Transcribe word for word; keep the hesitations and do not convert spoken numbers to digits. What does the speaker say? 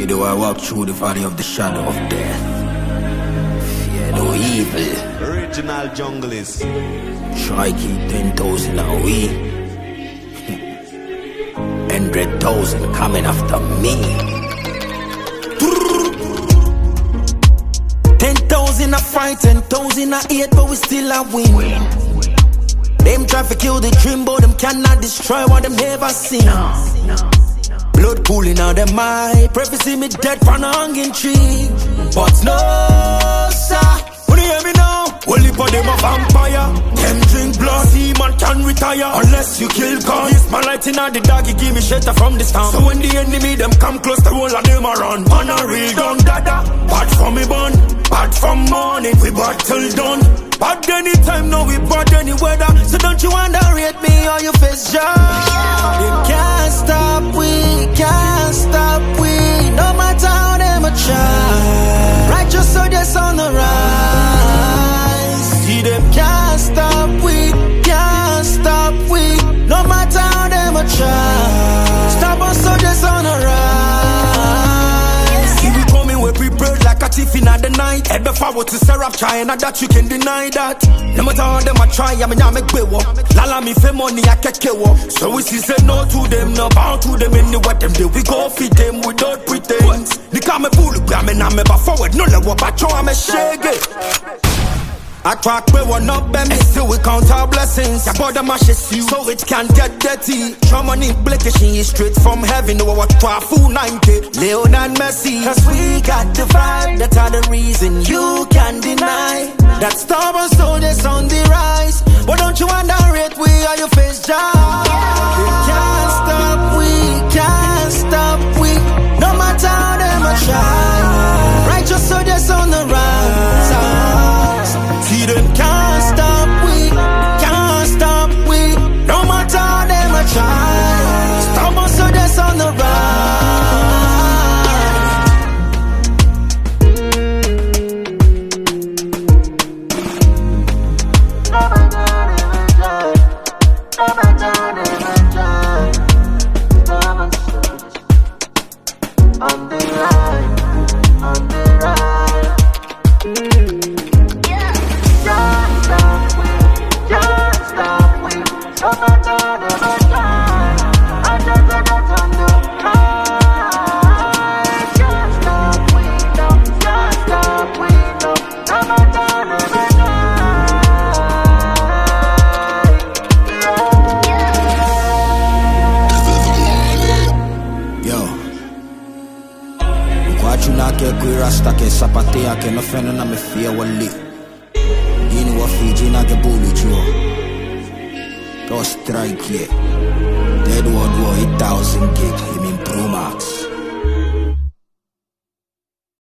Yea, though I walk through the valley of the shadow of death, fear no evil. Original junglist. Try keep ten thousand a we. Hundred thousand coming after me. Ten thousand a fight, ten thousand a hate, but we still a win. win. Them try to kill the dream, but them cannot destroy what them never seen. No, no. Blood pooling out them eye, pray to see me dead from a hanging tree. But no, sir, when you hear me now, only for them a vampire. Them drink blood, see man can retire unless you kill God. Yes, my light in the dark, he give me shelter from the storm. So when the enemy them come close, the whole of them a run. Man a real done dada, bad from me bun, bad from morning, we bad till done. Bad anytime, no we bad any weather. So don't you underrate me or you face job. They can't stop, we can't stop, we. No matter how them a try. Righteous soldiers on the rise. See them can't stop, we can't stop, we. No matter how them a try. Stubborn soldiers on the rise. See we coming, we prepared like a thief in the night. Head forward to syrup, China that you can deny that. No matter how them a try, I mean I make bewo. Lala me for money, I can kewo. So we see say no to them, no bow to them. Anyway them do, we go feed them without pretense. They come a fool, I mean I'm a forward, no level, but you I'm a shake it. I track we one up them, and still we count our blessings. Your body mashes you, so it can't get dirty. Trauma implication is straight from heaven. No what try fool ninety, Leon and Messi. Cause we got the vibe, that's all the reason you can deny. That stubborn soldiers on the rise. But don't you underrate we are your face job. We can't stop, we can't stop, we. No matter how them a try. Righteous soldiers on the rise. See them can't stop, we can't stop, we. No matter how them a try. Stubborn soldiers on the On the line, on the line. Can't stop, we can't stop, we. No matter the time, I just got on the high. Can't stop, we no, can't stop, we no. No matter the time. Yo. Kwachuna ke kuirasta ke sapatea ke no feno na me fia wali. Dini wa Fiji na ke bulu chuo. Go strike ye. Dead world war eight thousand gig.